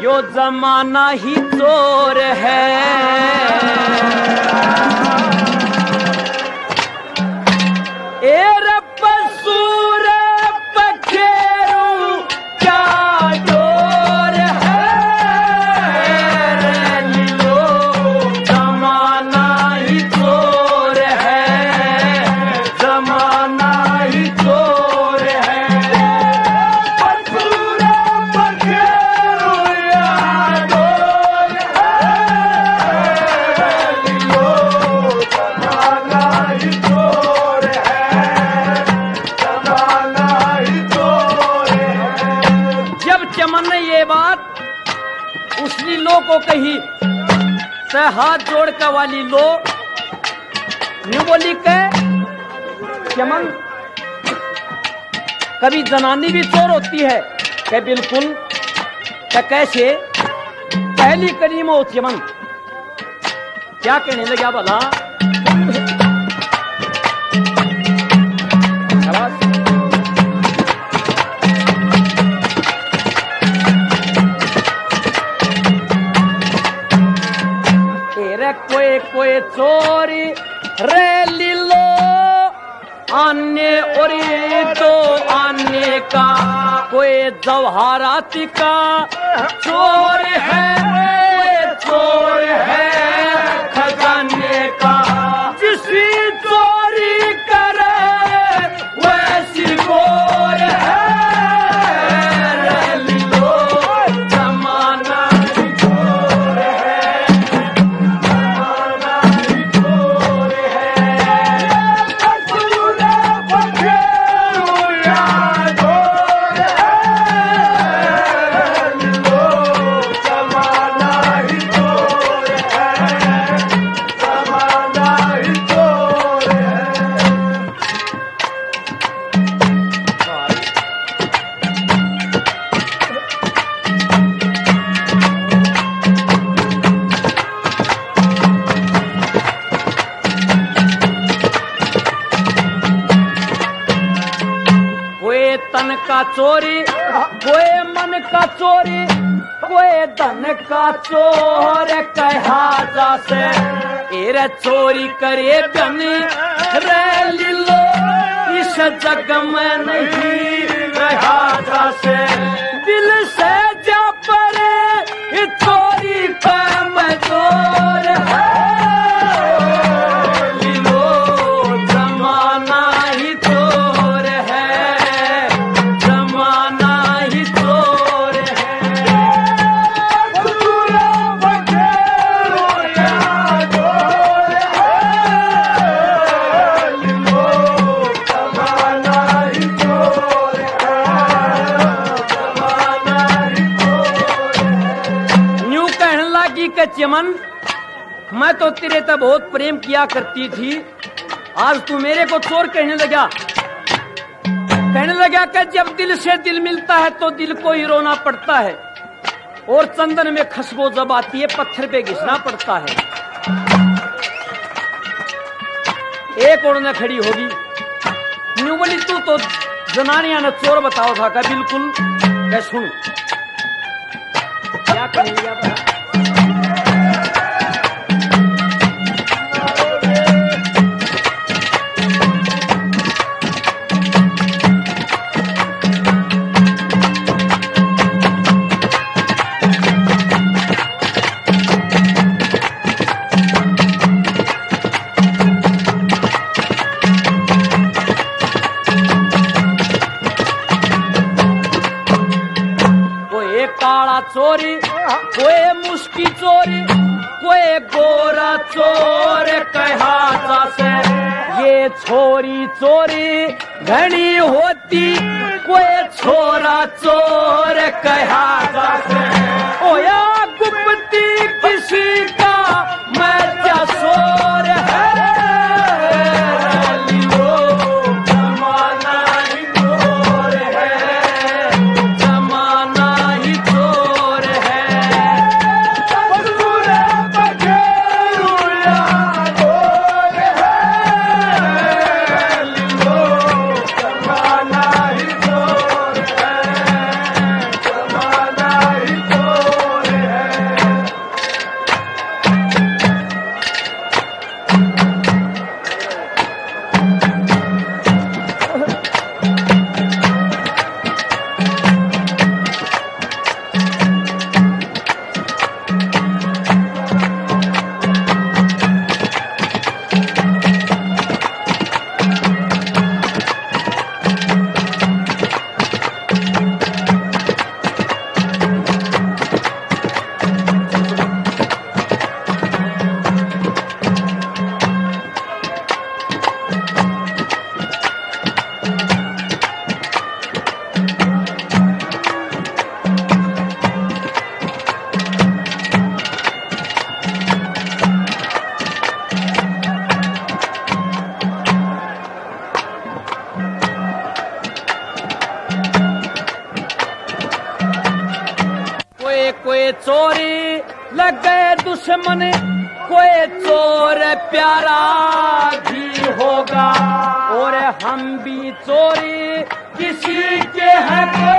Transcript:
यो जमाना ही चोर है। एर पसूर पखेरू क्या डोर है। लियो जमाना ही चोर है, जमाना ही चोर है। पसूर पखेरू या डोर है। लियो जमाना ही चोर है, जमाना ही चोर है। जब चमन ने ये बात उस लीलो को कही तो हाथ जोड़ कर वाली लो न्यू बोली के चमन कभी जनानी भी चोर होती है क्या? बिल्कुल। क्या कैसे? पहली करीम हो चमन क्या कहने लगा भला? कोई कोई चोरी रे लीलो आने और तो आने का कोई जवाहरात का चोर है, चोर है खजाने का। जिसी चोरी करे वैसी गोर है। रे लीलो जमाना ही चोर है, जमाना ही चोर है। पसूर पखेरू या डोर है। लीलो जमाना ही चोर है, जमाना ही चोर है। कोई तन का चोरी, कोई मन का चोरी, कोई धन का चोर कहा जासे। एरे चोरी करे बनी रे लीलो इस जग में नहीं रहा जासे। दिल से जा परे चोरी पे मजोर है। लीलो जमाना ही चोर है, जमाना ही चोर है। पसूर पखेरू या डोर है। लीलो जमाना ही चोर है, जमाना ही चोर है। न्यू कहने लगी कि चमन मैं तो तेरे तब बहुत प्रेम किया करती थी, आज तू मेरे को चोर कहने लगा। कहने लगा कि जब दिल से दिल मिलता है तो दिल को ही रोना पड़ता है, और चंदन में खुशबू जब आती है पत्थर पे घिसना पड़ता है। एक ओढ़ने खड़ी होगी न्यू बोली तू तो जनानिया ने चोर बताओ था का? बिल्कुल। क्या सुन क्या कहेंगे? काला चोरी, कोई मुस्की चोरी, कोई गोरा चोर कहा जासे। ये छोरी चोरी घनी होती, कोई छोरा चोर कहा जासे। ओया गुप्ती किसी का मैं क्या चोर है। लीलो जमाना ही चोर है, जमाना ही चोर है। पसूर पखेरू या डोर है। लीलो जमाना ही चोर है, जमाना ही चोर अरे कोई चोरी लग गए दुश्मन, कोई चोर प्यारा भी होगा, और हम भी चोरी किसी के हैं।